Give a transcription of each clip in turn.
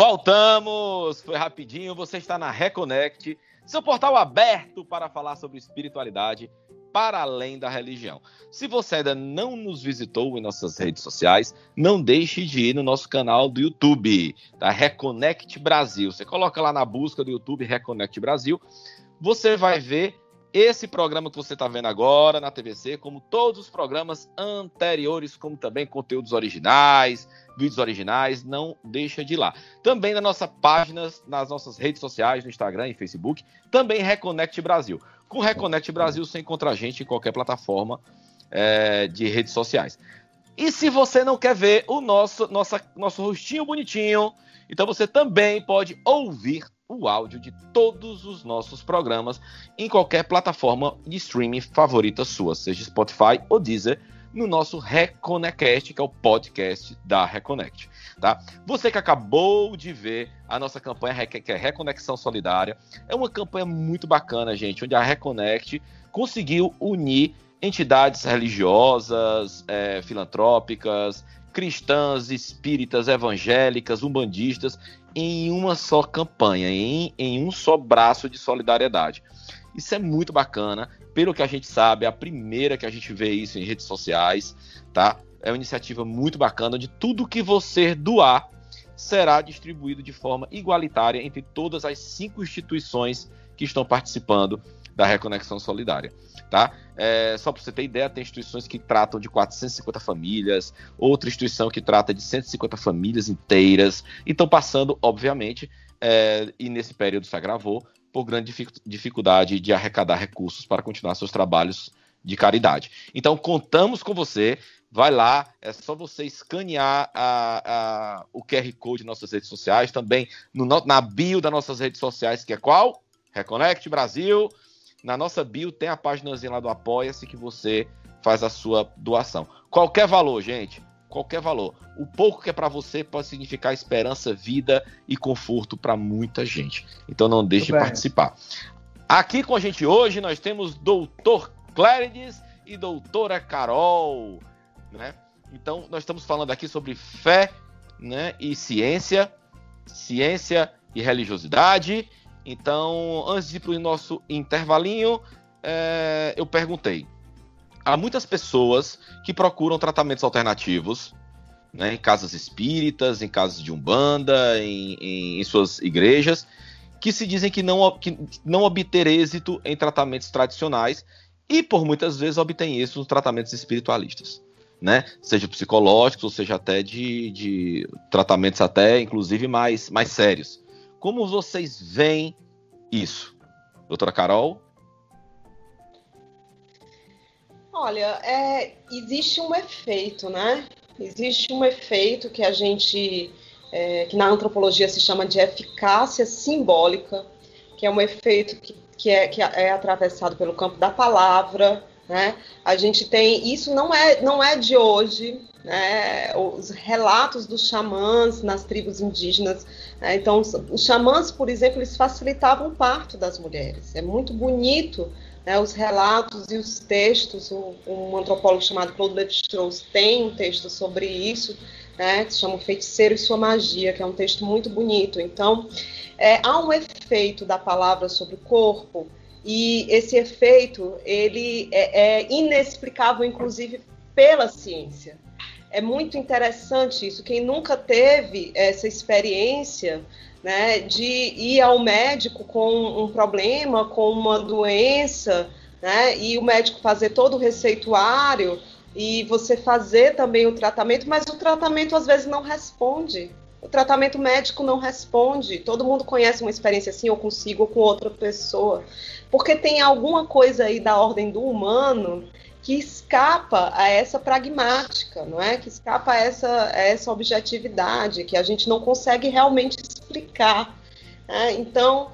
Voltamos! Foi rapidinho, você está na Reconnect, seu portal aberto para falar sobre espiritualidade para além da religião. Se você ainda não nos visitou em nossas redes sociais, não deixe de ir no nosso canal do YouTube, da Reconnect Brasil. Você coloca lá na busca do YouTube Reconnect Brasil, você vai ver esse programa que você está vendo agora na TVC, como todos os programas anteriores, como também conteúdos originais, vídeos originais, não deixa de ir lá. Também nas nossas páginas, nas nossas redes sociais, no Instagram e Facebook, também Reconnect Brasil. Com Reconnect Brasil, você encontra a gente em qualquer plataforma de redes sociais. E se você não quer ver o nosso rostinho bonitinho, então você também pode ouvir o áudio de todos os nossos programas em qualquer plataforma de streaming favorita sua, seja Spotify ou Deezer, no nosso Reconnect, que é o podcast da Reconnect, tá? Você que acabou de ver a nossa campanha, que é Reconexão Solidária, é uma campanha muito bacana, gente, onde a Reconnect conseguiu unir entidades religiosas, filantrópicas, cristãs, espíritas, evangélicas, umbandistas, em uma só campanha, em um só braço de solidariedade. Isso é muito bacana. Pelo que a gente sabe, é a primeira que a gente vê isso em redes sociais, tá? É uma iniciativa muito bacana, onde tudo que você doar será distribuído de forma igualitária entre todas as 5 instituições que estão participando da Reconexão Solidária, tá? Só para você ter ideia, tem instituições que tratam de 450 famílias, outra instituição que trata de 150 famílias inteiras, e estão passando, obviamente, e nesse período se agravou, por grande dificuldade de arrecadar recursos para continuar seus trabalhos de caridade. Então, contamos com você. Vai lá, é só você escanear o QR Code de nossas redes sociais, também na bio das nossas redes sociais, que é qual? Reconnect Brasil. Na nossa bio tem a paginazinha lá do Apoia-se que você faz a sua doação. Qualquer valor, gente. Qualquer valor. O pouco que é para você pode significar esperança, vida e conforto para muita gente. Então não deixe de participar. Aqui com a gente hoje nós temos Dr. Clérides e doutora Carol, né? Então nós estamos falando aqui sobre fé, né, e ciência e religiosidade. Então, antes de ir para o nosso intervalinho, eu perguntei. Há muitas pessoas que procuram tratamentos alternativos, né, em casas espíritas, em casas de umbanda, em suas igrejas, que se dizem que não obter êxito em tratamentos tradicionais e, por muitas vezes, obtêm êxito nos tratamentos espiritualistas, né? Seja psicológicos, ou seja até de tratamentos até, inclusive, mais sérios. Como vocês veem isso? Doutora Carol? Olha, existe um efeito, né? Existe um efeito que a gente, que na antropologia se chama de eficácia simbólica, que é um efeito que é atravessado pelo campo da palavra, né? A gente tem, isso não é de hoje, né? Os relatos dos xamãs nas tribos indígenas, né? Então, os xamãs, por exemplo, eles facilitavam o parto das mulheres. É muito bonito, né, os relatos e os textos. Um antropólogo chamado Claude Lévi-Strauss tem um texto sobre isso, né, que se chama O Feiticeiro e Sua Magia, que é um texto muito bonito. Então, há um efeito da palavra sobre o corpo, e esse efeito ele é inexplicável, inclusive, pela ciência. É muito interessante isso. Quem nunca teve essa experiência, né, de ir ao médico com um problema, com uma doença, né, e o médico fazer todo o receituário e você fazer também o tratamento, mas o tratamento às vezes não responde. O tratamento médico não responde. Todo mundo conhece uma experiência assim, ou consigo, ou com outra pessoa. Porque tem alguma coisa aí da ordem do humano que escapa a essa pragmática, não é? Que escapa a essa objetividade, que a gente não consegue realmente explicar, né? Então,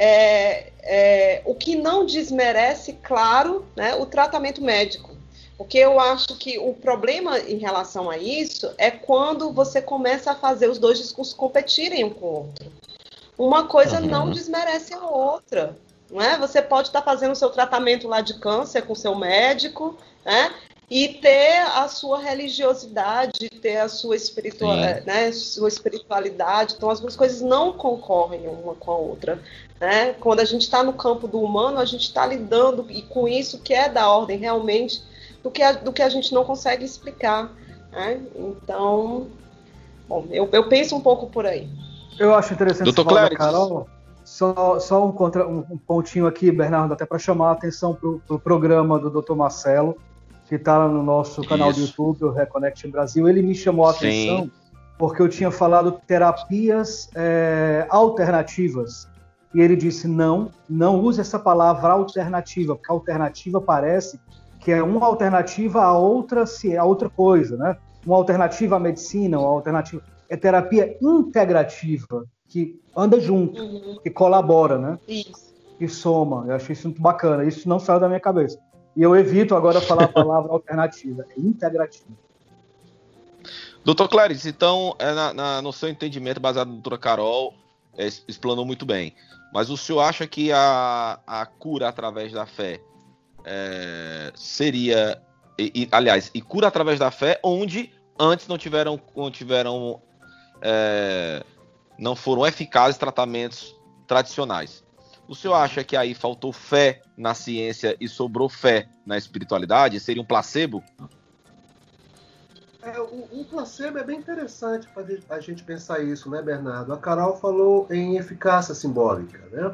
o que não desmerece, claro, né, o tratamento médico. Porque eu acho que o problema em relação a isso é quando você começa a fazer os dois discursos competirem um com o outro. Uma coisa não desmerece a outra. Não é? Você pode estar fazendo o seu tratamento lá de câncer com o seu médico, né? e ter a sua religiosidade, ter a sua espiritualidade. Então, as duas coisas não concorrem uma com a outra. Né? Quando a gente está no campo do humano, a gente está lidando e com isso que é da ordem realmente do que a gente não consegue explicar. Né? Então, bom, eu penso um pouco por aí. Eu acho interessante Dr. falar, Carol. Só um pontinho aqui, Bernardo, até para chamar a atenção para o programa do Dr. Marcelo, que está no nosso canal do YouTube, o Reconnect Brasil. Ele me chamou a atenção porque eu tinha falado terapias alternativas. E ele disse, não use essa palavra alternativa, porque alternativa parece que é uma alternativa a outra coisa, né? Uma alternativa à medicina, uma alternativa... É terapia integrativa, que anda junto, que colabora, né? Isso. Que soma. Eu achei isso muito bacana. Isso não saiu da minha cabeça. E eu evito agora falar a palavra alternativa. É integrativa. Doutor Clarice, então, no seu entendimento, baseado na doutora Carol, explanou muito bem. Mas o senhor acha que a cura através da fé seria... aliás, cura através da fé onde antes não foram eficazes tratamentos tradicionais. O senhor acha que aí faltou fé na ciência e sobrou fé na espiritualidade? Seria um placebo? O placebo é bem interessante para a gente pensar isso, né, Bernardo? A Carol falou em eficácia simbólica, né?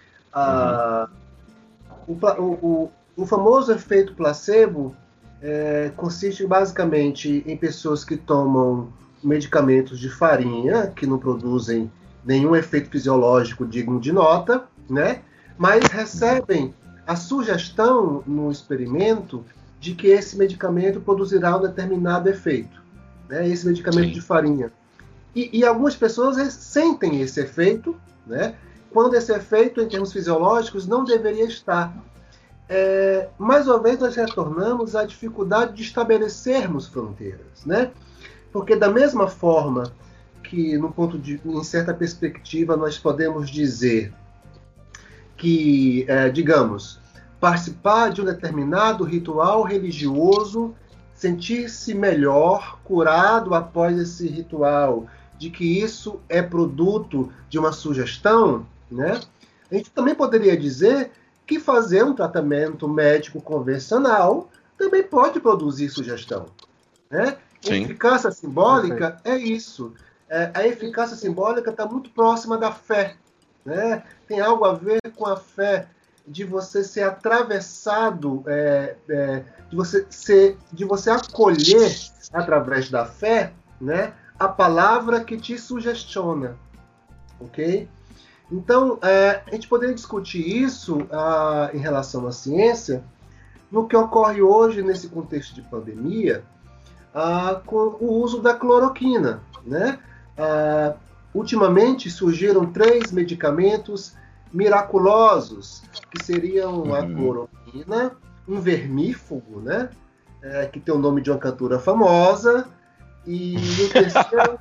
O famoso efeito placebo consiste basicamente em pessoas que tomam medicamentos de farinha, que não produzem nenhum efeito fisiológico digno de nota, né? Mas recebem a sugestão no experimento de que esse medicamento produzirá um determinado efeito, né? Esse medicamento de farinha. E algumas pessoas sentem esse efeito, né? Quando esse efeito, em termos fisiológicos, não deveria estar. Mais uma vez, nós retornamos à dificuldade de estabelecermos fronteiras, né? Porque da mesma forma que, em certa perspectiva, nós podemos dizer que, digamos, participar de um determinado ritual religioso, sentir-se melhor, curado após esse ritual, de que isso é produto de uma sugestão, né? A gente também poderia dizer que fazer um tratamento médico convencional também pode produzir sugestão, né? A eficácia simbólica é isso. A eficácia simbólica está muito próxima da fé, né? Tem algo a ver com a fé, de você ser atravessado, de você acolher através da fé, né, a palavra que te sugestiona, ok? Então, a gente poderia discutir isso em relação à ciência, no que ocorre hoje nesse contexto de pandemia, com o uso da cloroquina, né? Ultimamente surgiram 3 medicamentos miraculosos, que seriam a cloroquina, um vermífugo, né? Que tem o nome de uma cantora famosa, e o terceiro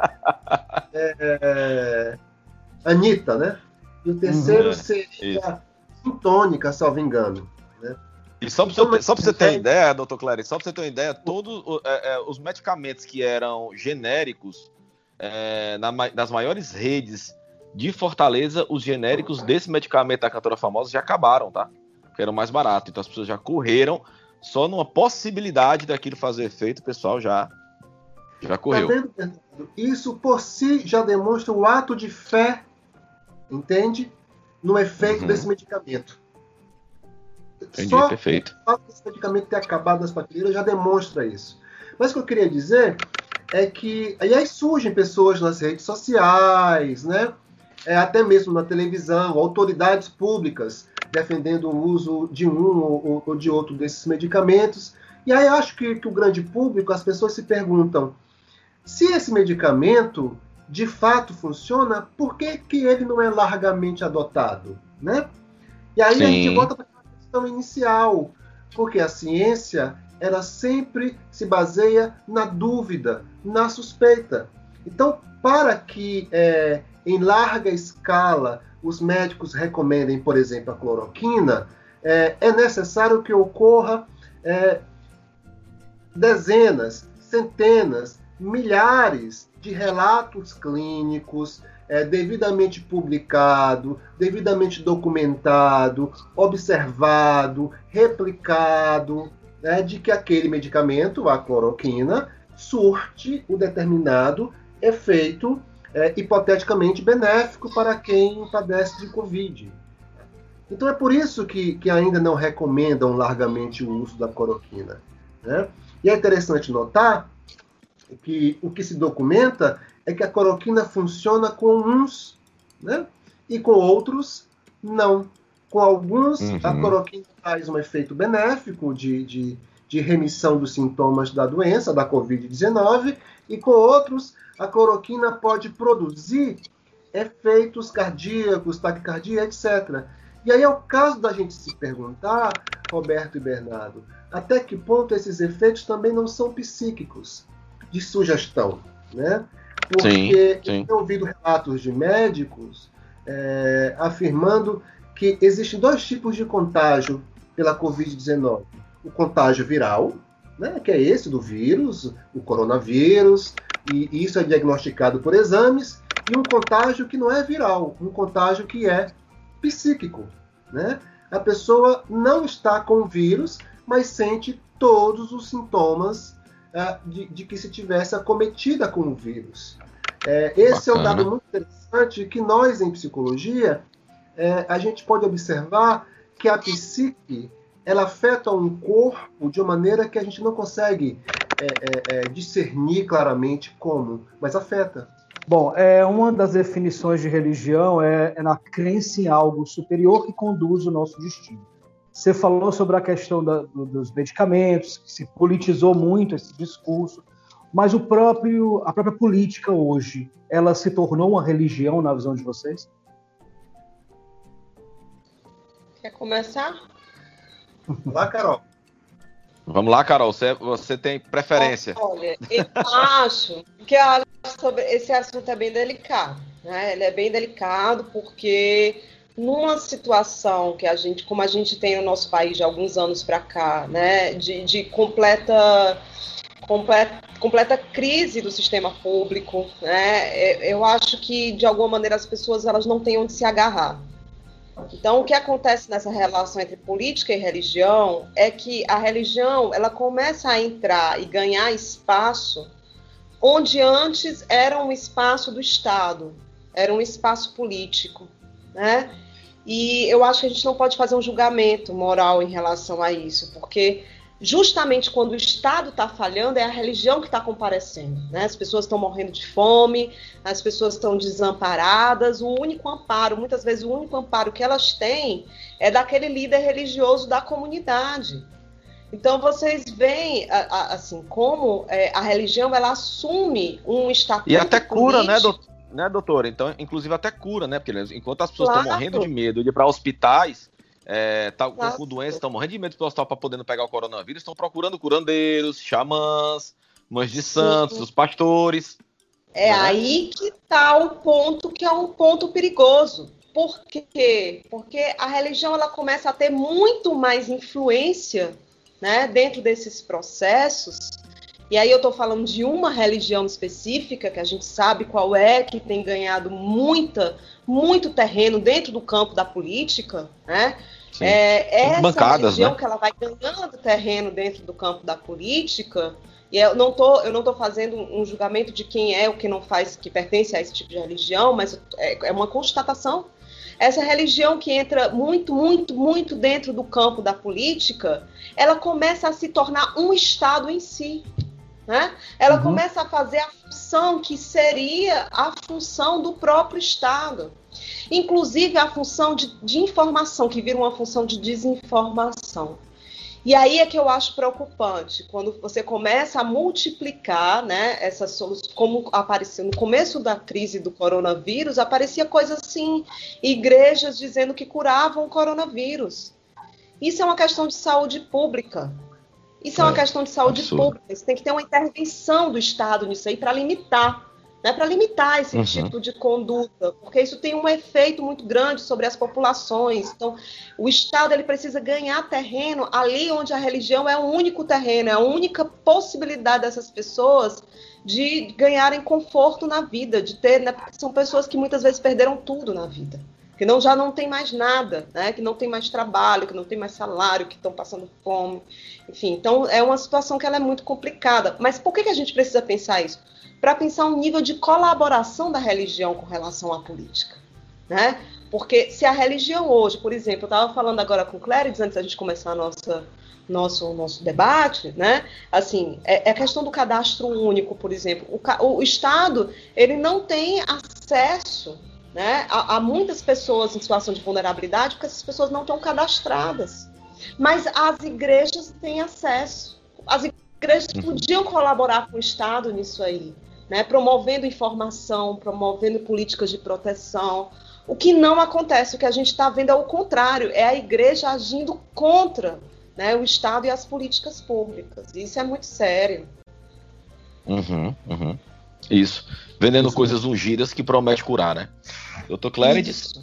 Anitta, né? E o terceiro seria Sintônica, salvo engano, né? E só para você ter ideia, doutor Clarice, só para você ter uma ideia, todos os medicamentos que eram genéricos das maiores redes de Fortaleza, os genéricos desse medicamento da cantora famosa já acabaram, tá? Que eram mais baratos. Então as pessoas já correram só numa possibilidade daquilo fazer efeito, o pessoal já correu. Tá vendo, Fernando? Isso por si já demonstra o ato de fé, entende? No efeito desse medicamento. Entendi, só perfeito. O fato desse medicamento ter acabado nas prateleiras já demonstra isso. Mas o que eu queria dizer é que aí surgem pessoas nas redes sociais, né? Até mesmo na televisão, autoridades públicas defendendo o uso de um ou de outro desses medicamentos. E aí acho que o grande público, as pessoas se perguntam, se esse medicamento de fato funciona, por que ele não é largamente adotado, né? E aí a gente volta para a questão inicial, porque a ciência, ela sempre se baseia na dúvida, na suspeita. Então, para que em larga escala os médicos recomendem, por exemplo, a cloroquina, é necessário que ocorra dezenas, centenas, milhares de relatos clínicos, devidamente publicado, devidamente documentado, observado, replicado, de que aquele medicamento, a cloroquina, surte o determinado efeito hipoteticamente benéfico para quem padece de Covid. Então é por isso que ainda não recomendam largamente o uso da cloroquina, né? E é interessante notar que o que se documenta é que a cloroquina funciona com uns, né? E com outros não. Com alguns, a cloroquina faz um efeito benéfico de remissão dos sintomas da doença, da Covid-19, e com outros, a cloroquina pode produzir efeitos cardíacos, taquicardia, etc. E aí é o caso da gente se perguntar, Roberto e Bernardo, até que ponto esses efeitos também não são psíquicos, de sugestão, né? Porque eu tenho ouvido relatos de médicos afirmando que existem dois tipos de contágio pela Covid-19. O contágio viral, né, que é esse do vírus, o coronavírus, e isso é diagnosticado por exames, e um contágio que não é viral, um contágio que é psíquico, né? A pessoa não está com o vírus, mas sente todos os sintomas de que se tivesse acometida com o vírus. Esse é um dado muito interessante que nós, em psicologia, a gente pode observar que a psique ela afeta um corpo de uma maneira que a gente não consegue discernir claramente como, mas afeta. Bom, uma das definições de religião é na crença em algo superior que conduz o nosso destino. Você falou sobre a questão dos medicamentos, que se politizou muito esse discurso, mas a própria política hoje, ela se tornou uma religião na visão de vocês? Quer começar? Lá, Carol. Vamos lá, Carol, você tem preferência? Olha, eu acho que sobre esse assunto é bem delicado, né? Ele é bem delicado porque numa situação que como a gente tem no nosso país de alguns anos para cá, né, de completa crise do sistema público, né, eu acho que de alguma maneira as pessoas elas não têm onde se agarrar. Então, o que acontece nessa relação entre política e religião é que a religião ela começa a entrar e ganhar espaço onde antes era um espaço do Estado, era um espaço político, né? E eu acho que a gente não pode fazer um julgamento moral em relação a isso, porque justamente quando o Estado está falhando, é a religião que está comparecendo, né? As pessoas estão morrendo de fome, as pessoas estão desamparadas, muitas vezes o único amparo que elas têm é daquele líder religioso da comunidade. Então vocês veem assim, como a religião ela assume um estatuto e até cura, político. né, doutora? Então, inclusive até cura, né? Porque enquanto as pessoas estão morrendo de medo de ir para hospitais, com doenças, estão morrendo de medo do hospital para poder não pegar o coronavírus, estão procurando curandeiros, xamãs, mães de santos, os pastores. É aí que está o ponto que é um ponto perigoso. Por quê? Porque a religião ela começa a ter muito mais influência, né, dentro desses processos. E aí eu estou falando de uma religião específica, que a gente sabe qual é, que tem ganhado muito terreno dentro do campo da política, né? Essa bancadas, religião, né? que ela vai ganhando terreno dentro do campo da política, e eu não tô fazendo um julgamento de quem é ou quem não faz, que pertence a esse tipo de religião, mas é uma constatação. Essa religião que entra muito dentro do campo da política, ela começa a se tornar um Estado em si, né? Ela começa a fazer a função que seria a função do próprio Estado. Inclusive a função de informação, que vira uma função de desinformação. E aí é que eu acho preocupante, quando você começa a multiplicar, né, essas soluções, como apareceu no começo da crise do coronavírus, aparecia coisas assim, igrejas dizendo que curavam o coronavírus. Isso é uma questão de saúde pública. Isso é uma questão de saúde pública. Você tem que ter uma intervenção do Estado nisso aí para limitar, né, para limitar esse tipo de conduta, porque isso tem um efeito muito grande sobre as populações. Então, o Estado ele precisa ganhar terreno ali onde a religião é o único terreno, é a única possibilidade dessas pessoas de ganharem conforto na vida, de ter, né, porque são pessoas que muitas vezes perderam tudo na vida, que já não tem mais nada, né, que não tem mais trabalho, que não tem mais salário, que estão passando fome, enfim. Então, é uma situação que ela é muito complicada. Mas por que a gente precisa pensar isso? Para pensar um nível de colaboração da religião com relação à política, né? Porque se a religião hoje, por exemplo, eu estava falando agora com o Clérides, antes da gente começar nosso debate, né? Assim, é a questão do cadastro único, por exemplo. O Estado, ele não tem acesso, né, a muitas pessoas em situação de vulnerabilidade, porque essas pessoas não estão cadastradas. Mas as igrejas têm acesso. As igrejas podiam colaborar com o Estado nisso aí, né, promovendo informação, promovendo políticas de proteção. O que não acontece, o que a gente está vendo é o contrário, é a igreja agindo contra, né, o Estado e as políticas públicas. Isso é muito sério. Isso. Vendendo coisas ungidas que promete curar, né? Doutor Clérides.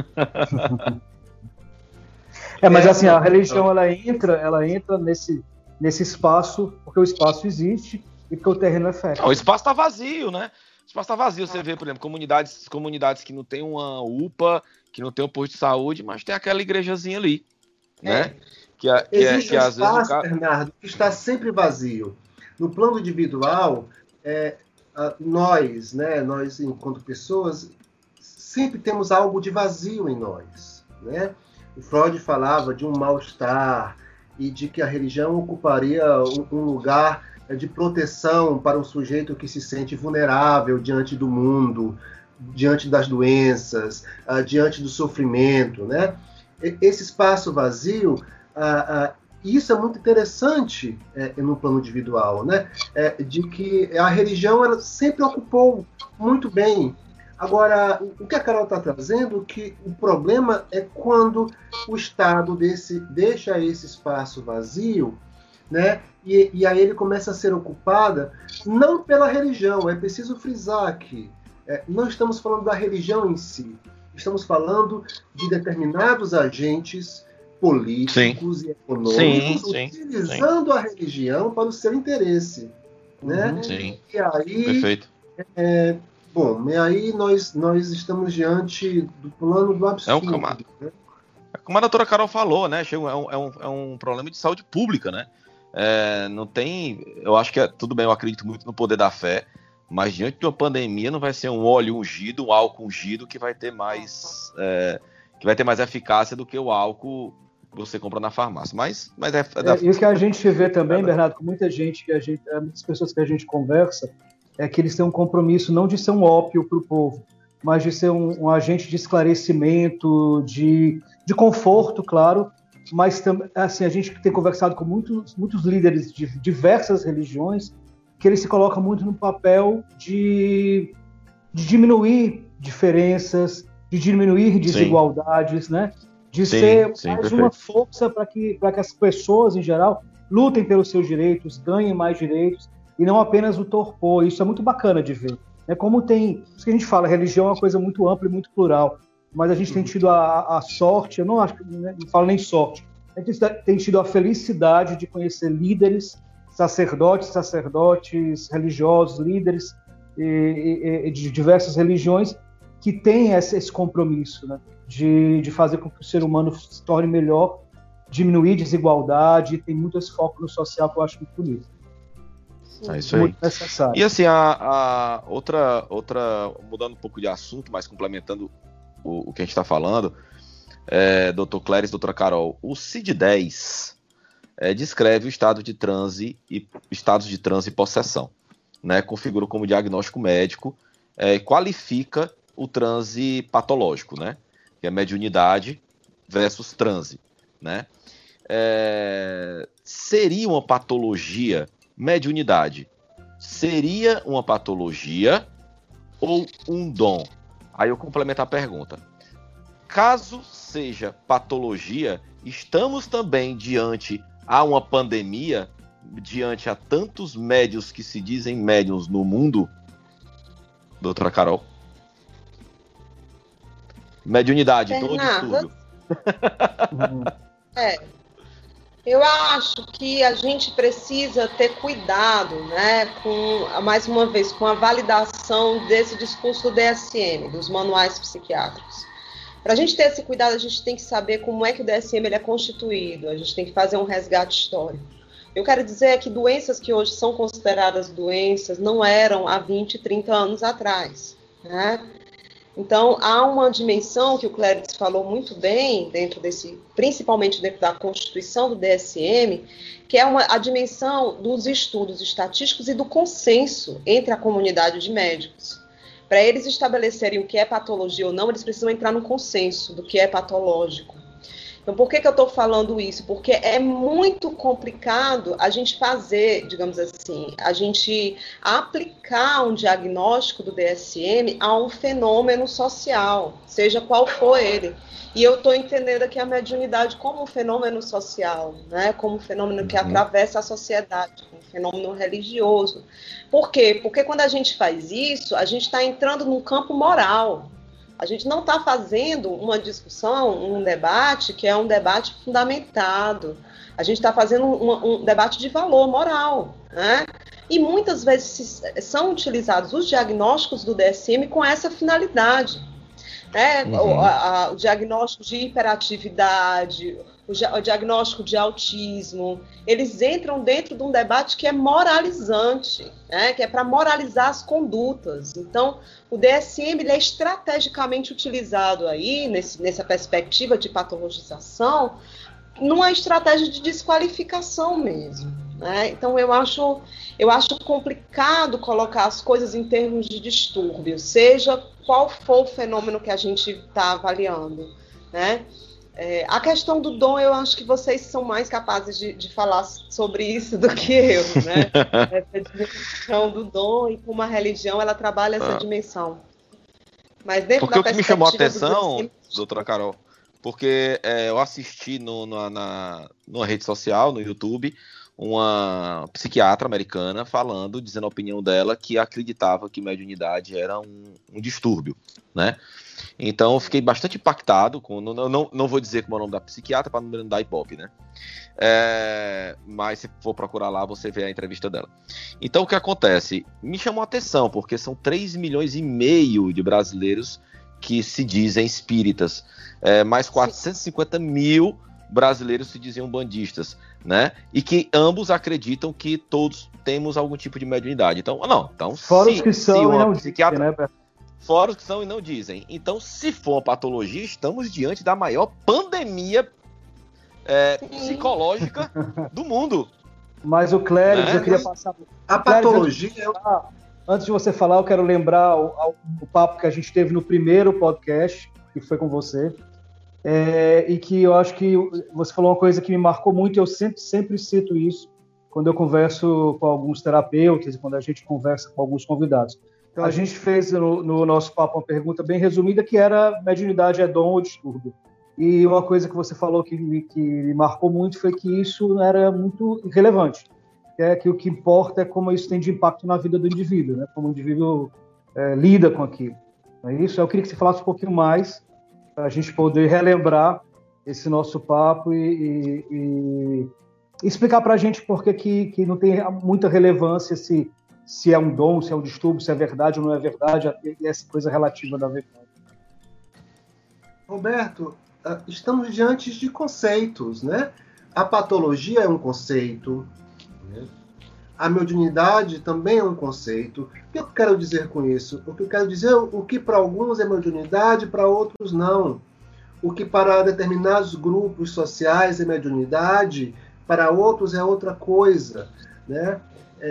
Mas assim, a religião ela entra nesse espaço, porque o espaço existe e porque o terreno é fértil. O espaço está vazio, né? O espaço está vazio. Você vê, por exemplo, comunidades que não tem uma UPA, que não tem um posto de saúde, mas tem aquela igrejazinha ali, né? Existe um espaço, Bernardo, que está sempre vazio. No plano individual, nós, enquanto pessoas, sempre temos algo de vazio em nós, né? O Freud falava de um mal-estar e de que a religião ocuparia um lugar de proteção para um sujeito que se sente vulnerável diante do mundo, diante das doenças, diante do sofrimento, né? Esse espaço vazio, isso é muito interessante no plano individual, né? De que a religião ela sempre ocupou muito bem. Agora, o que a Carol está trazendo, que o problema é quando o Estado deixa esse espaço vazio, né? E aí ele começa a ser ocupada não pela religião, é preciso frisar aqui. Não estamos falando da religião em si, estamos falando de determinados agentes políticos e econômicos utilizando a religião para o seu interesse, né? Sim. E aí, perfeito. E aí nós estamos diante do plano do absurdo. Como a doutora Carol falou, né? É um problema de saúde pública, né? Não tem. Eu acho que tudo bem, eu acredito muito no poder da fé, mas diante de uma pandemia não vai ser um óleo ungido, um álcool ungido que vai ter mais eficácia do que o álcool que você compra na farmácia. Mas isso que a gente vê também, Bernardo, com muitas pessoas que a gente conversa, é que eles têm um compromisso não de ser um ópio para o povo, mas de ser um agente de esclarecimento, de conforto, claro. Mas assim, a gente tem conversado com muitos líderes de diversas religiões que eles se colocam muito no papel de diminuir diferenças, de diminuir desigualdades, né? De ser mais uma força para que as pessoas, em geral, lutem pelos seus direitos, ganhem mais direitos, e não apenas o torpor. Isso é muito bacana de ver. Como tem... Isso que a gente fala, religião é uma coisa muito ampla e muito plural, mas a gente tem tido a sorte, eu não acho, não falo nem sorte, a gente tem tido a felicidade de conhecer líderes, sacerdotes religiosos, líderes de diversas religiões que têm esse compromisso, né, de fazer com que o ser humano se torne melhor, diminuir desigualdade, tem muito esse foco no social que eu acho muito bonito. É isso aí. Muito necessário. E assim, a outra, mudando um pouco de assunto, mas complementando o que a gente está falando, Dr. Clérides, doutora Carol, o CID-10 descreve o estado de transe estados de transe e possessão, né? Configura como diagnóstico médico, qualifica o transe patológico, né? Que é mediunidade versus transe, né? Seria uma patologia mediunidade? Seria uma patologia ou um dom? Aí eu complemento a pergunta. Caso seja patologia, estamos também diante a uma pandemia, diante a tantos médiuns que se dizem médiuns no mundo? doutora Carol? Mediunidade, todo Bernardo, distúrbio. Eu acho que a gente precisa ter cuidado, né, mais uma vez, com a validação desse discurso do DSM, dos manuais psiquiátricos. Para a gente ter esse cuidado, a gente tem que saber como é que o DSM ele é constituído, a gente tem que fazer um resgate histórico. Eu quero dizer que doenças que hoje são consideradas doenças não eram há 20, 30 anos atrás, né? Então, há uma dimensão que o Clérides falou muito bem, principalmente dentro da Constituição do DSM, que é a dimensão dos estudos estatísticos e do consenso entre a comunidade de médicos. Para eles estabelecerem o que é patologia ou não, eles precisam entrar no consenso do que é patológico. Então, por que eu estou falando isso? Porque é muito complicado a gente fazer, digamos assim, a gente aplicar um diagnóstico do DSM a um fenômeno social, seja qual for ele. E eu estou entendendo aqui a mediunidade como um fenômeno social, né? Como um fenômeno que atravessa a sociedade, um fenômeno religioso. Por quê? Porque quando a gente faz isso, a gente está entrando num campo moral. A gente não está fazendo uma discussão, um debate que é um debate fundamentado. A gente está fazendo um debate de valor moral, né? E muitas vezes são utilizados os diagnósticos do DSM com essa finalidade, né? O diagnóstico de hiperatividade, o diagnóstico de autismo, eles entram dentro de um debate que é moralizante, né? Que é para moralizar as condutas. Então, o DSM ele é estrategicamente utilizado aí, nessa perspectiva de patologização, numa estratégia de desqualificação mesmo, né? Então, eu acho complicado colocar as coisas em termos de distúrbio, seja qual for o fenômeno que a gente está avaliando, né? A questão do dom, eu acho que vocês são mais capazes de falar sobre isso do que eu, né? Essa dimensão do dom e como a religião, ela trabalha essa dimensão. Mas dentro porque da o que me chamou a perspectiva atenção, doutora Carol, porque eu assisti numa rede social, no YouTube, uma psiquiatra americana dizendo a opinião dela, que acreditava que mediunidade era um distúrbio, né? Então eu fiquei bastante impactado não vou dizer como é o nome da psiquiatra para não dar ibope, né? Mas se for procurar lá, você vê a entrevista dela. Então o que acontece? Me chamou a atenção, porque são 3,5 milhões de brasileiros que se dizem espíritas, mais 450 mil brasileiros se diziam bandistas, né? E que ambos acreditam que todos temos algum tipo de mediunidade. Então, fora os que são e não psiquiatra, né? Fora os que são e não dizem. Então, se for uma patologia, estamos diante da maior pandemia psicológica do mundo. Mas o Clérides, eu queria passar... A patologia... Antes de você falar, eu quero lembrar o papo que a gente teve no primeiro podcast, que foi com você, e que eu acho que você falou uma coisa que me marcou muito, e eu sempre cito isso quando eu converso com alguns terapeutas e quando a gente conversa com alguns convidados. Então, a gente fez no nosso papo uma pergunta bem resumida, que era: mediunidade é dom ou distúrbio? E uma coisa que você falou que me marcou muito foi que isso era muito irrelevante. Que o que importa é como isso tem de impacto na vida do indivíduo, né? Como o indivíduo lida com aquilo. Não é isso? Eu queria que você falasse um pouquinho mais, para a gente poder relembrar esse nosso papo e explicar para a gente por que não tem muita relevância se é um dom, se é um distúrbio, se é verdade ou não é verdade, e essa coisa relativa da verdade. Roberto, estamos diante de conceitos, né? A patologia é um conceito, né? A mediunidade também é um conceito. O que eu quero dizer com isso? O que eu quero dizer é o que para alguns é mediunidade, para outros não. O que para determinados grupos sociais é mediunidade, para outros é outra coisa, né?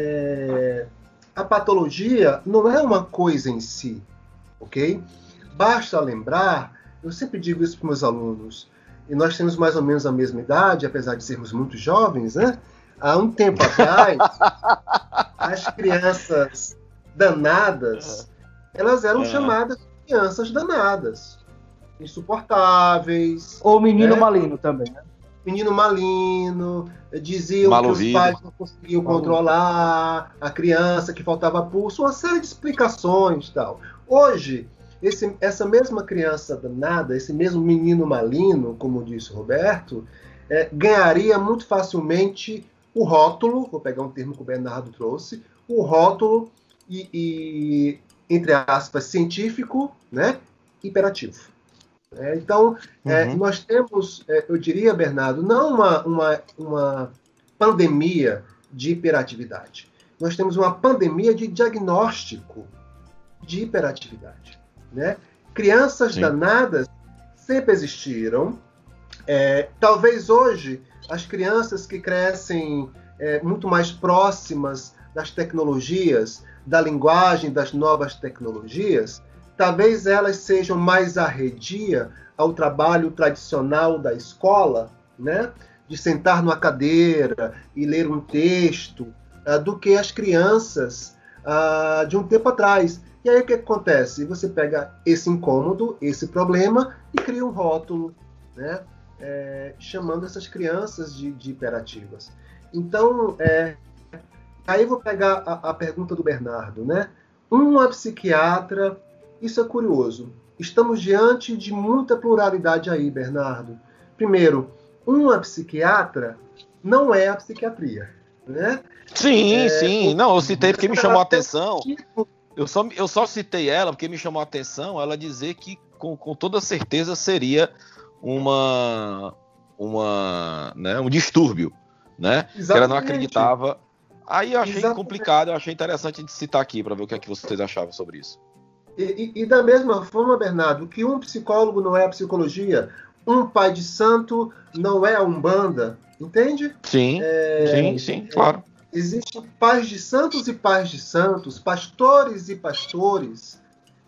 A patologia não é uma coisa em si, ok? Basta lembrar, eu sempre digo isso para meus alunos, e nós temos mais ou menos a mesma idade, apesar de sermos muito jovens, né? Há um tempo atrás, as crianças danadas, elas eram chamadas de crianças danadas, insuportáveis. Ou menino maligno também, né? menino malino, diziam Mal que ouvido. os pais não conseguiam controlar a criança, que faltava pulso, uma série de explicações e tal. Hoje, essa mesma criança danada, esse mesmo menino malino, como disse o Roberto, ganharia muito facilmente o rótulo, vou pegar um termo que o Bernardo trouxe, o rótulo e entre aspas, científico, né, hiperativo. Então, nós temos, eu diria, Bernardo, não uma pandemia de hiperatividade. Nós temos uma pandemia de diagnóstico de hiperatividade. Né? Crianças danadas sempre existiram. Talvez hoje as crianças que crescem muito mais próximas das tecnologias, da linguagem, das novas tecnologias, talvez elas sejam mais arredia ao trabalho tradicional da escola, né? De sentar numa cadeira e ler um texto, do que as crianças de um tempo atrás. E aí o que acontece? Você pega esse incômodo, esse problema, e cria um rótulo, né? Chamando essas crianças de hiperativas. Então, aí eu vou pegar a pergunta do Bernardo, né? Uma psiquiatra, isso é curioso. Estamos diante de muita pluralidade aí, Bernardo. Primeiro, uma psiquiatra não é a psiquiatria, né? Sim. Não, eu citei porque me chamou a atenção. Eu só citei ela porque me chamou a atenção ela dizer que com toda certeza seria um distúrbio, né? Que ela não acreditava. Aí eu achei complicado, eu achei interessante de citar aqui para ver o que é que vocês achavam sobre isso. E da mesma forma, Bernardo, que um psicólogo não é a psicologia, um pai de santo não é a Umbanda, entende? Sim, claro. Existem pais de santos e pais de santos, pastores e pastores.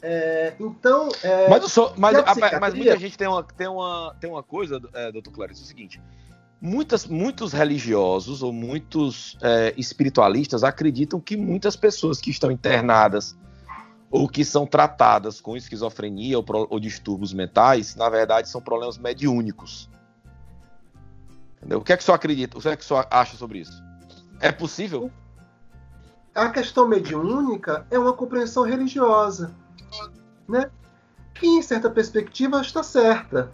Mas muita gente tem uma coisa, doutor Clarice, é o seguinte: muitos religiosos ou muitos espiritualistas acreditam que muitas pessoas que estão internadas ou que são tratadas com esquizofrenia ou distúrbios mentais, na verdade, são problemas mediúnicos. Entendeu? O que é que o senhor acredita? O que é que o senhor acha sobre isso? É possível? A questão mediúnica é uma compreensão religiosa, né? Que, em certa perspectiva, está certa.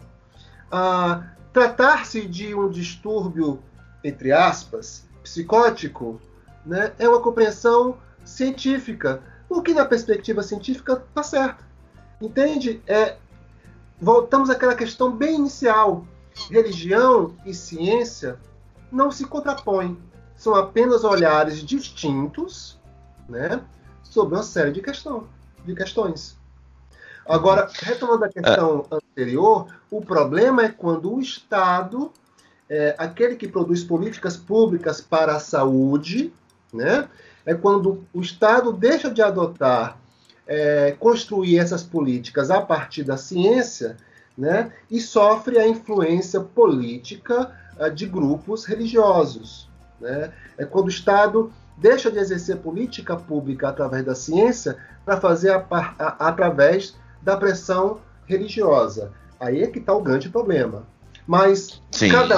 Tratar-se de um distúrbio, entre aspas, psicótico, né, é uma compreensão científica, o que na perspectiva científica está certo. Entende? Voltamos àquela questão bem inicial. Religião e ciência não se contrapõem. São apenas olhares distintos, né, sobre uma série de questões. Agora, retomando a questão anterior, o problema é quando o Estado, aquele que produz políticas públicas para a saúde, né, é quando o Estado deixa de adotar, construir essas políticas a partir da ciência, né, e sofre a influência política de grupos religiosos. Né? É quando o Estado deixa de exercer política pública através da ciência para fazer através da pressão religiosa. Aí é que está o grande problema. Mas cada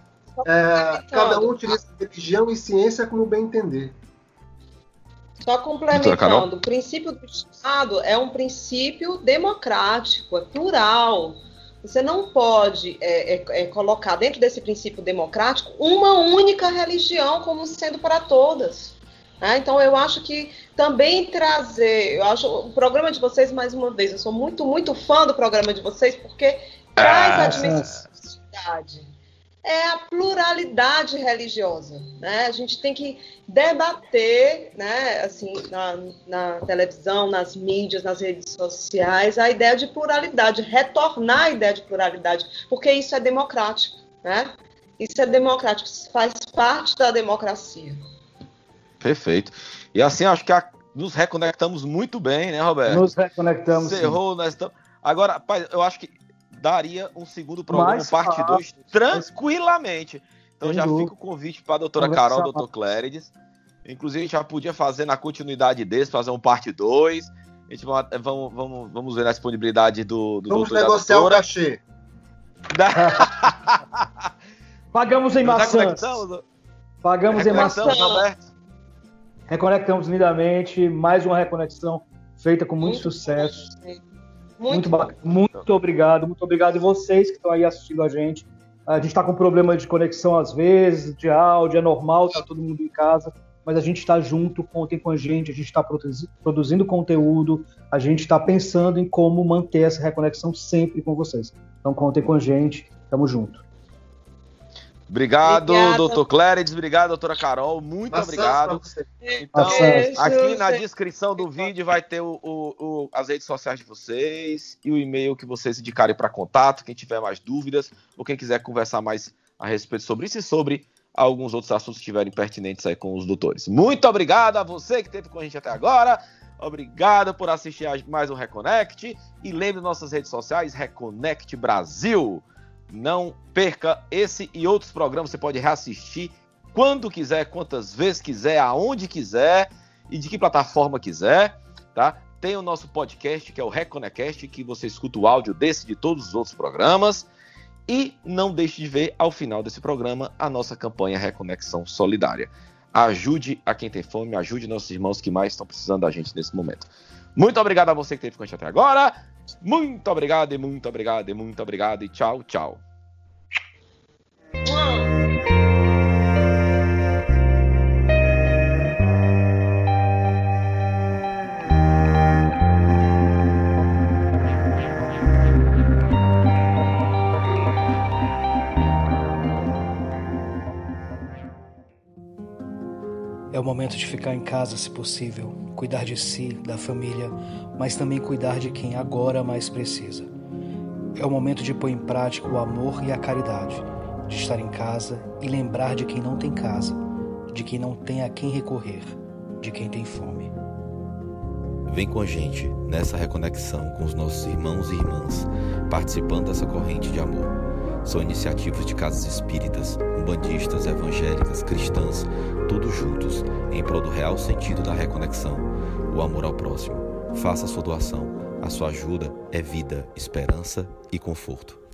um utiliza religião e ciência como bem entender. Só complementando, o princípio do Estado é um princípio democrático, é plural. Você não pode colocar dentro desse princípio democrático uma única religião como sendo para todas. Né? Então, eu acho que também trazer... Eu acho o programa de vocês, mais uma vez, eu sou muito, muito fã do programa de vocês, porque traz a diversidade. É a pluralidade religiosa. Né? A gente tem que debater, né, assim, na televisão, nas mídias, nas redes sociais, a ideia de pluralidade, retornar a ideia de pluralidade, porque isso é democrático. Né? Isso é democrático, isso faz parte da democracia. Perfeito. E assim, acho que nos reconectamos muito bem, né, Roberto? Nos reconectamos. Cerrou, agora, pai, eu acho que daria um segundo programa, parte 2, tranquilamente. Então já fica o convite para a doutora Carol, doutor Clérides. Inclusive, a gente já podia fazer na continuidade desse, fazer um parte 2. A gente vamos ver a disponibilidade do vamos doutor. Vamos negociar o cachê. Pagamos em maçãs. Pagamos em maçãs. Reconectamos lindamente. Mais uma reconexão feita com muito sucesso. Muito bacana. Muito obrigado. Muito obrigado. E vocês que estão aí assistindo a gente. A gente está com problema de conexão às vezes, de áudio, é normal, está todo mundo em casa. Mas a gente está junto, contem com a gente está produzindo conteúdo, a gente está pensando em como manter essa reconexão sempre com vocês. Então contem com a gente, tamo junto. Obrigado, doutor Clérides, obrigado, doutora Carol, muito obrigado. Então, aqui na descrição do vídeo vai ter as redes sociais de vocês e o e-mail que vocês indicarem para contato, quem tiver mais dúvidas ou quem quiser conversar mais a respeito sobre isso e sobre alguns outros assuntos que estiverem pertinentes aí com os doutores. Muito obrigado a você que esteve com a gente até agora. Obrigado por assistir a mais um Reconnect. E lembre nossas redes sociais, Reconnect Brasil. Não perca esse e outros programas. Você pode reassistir quando quiser, quantas vezes quiser, aonde quiser e de que plataforma quiser, tá? Tem o nosso podcast, que é o Reconnectcast, que você escuta o áudio desse e de todos os outros programas. E não deixe de ver, ao final desse programa, a nossa campanha Reconexão Solidária. Ajude a quem tem fome, ajude nossos irmãos que mais estão precisando da gente nesse momento. Muito obrigado a você que esteve com a gente até agora. Muito obrigado e muito obrigado e muito obrigado. E tchau, tchau. É o momento de ficar em casa, se possível, cuidar de si, da família, mas também cuidar de quem agora mais precisa. É o momento de pôr em prática o amor e a caridade, de estar em casa e lembrar de quem não tem casa, de quem não tem a quem recorrer, de quem tem fome. Vem com a gente nessa reconexão com os nossos irmãos e irmãs, participando dessa corrente de amor. São iniciativas de casas espíritas, umbandistas, evangélicas, cristãs, todos juntos, em prol do real sentido da reconexão, o amor ao próximo. Faça a sua doação. A sua ajuda é vida, esperança e conforto.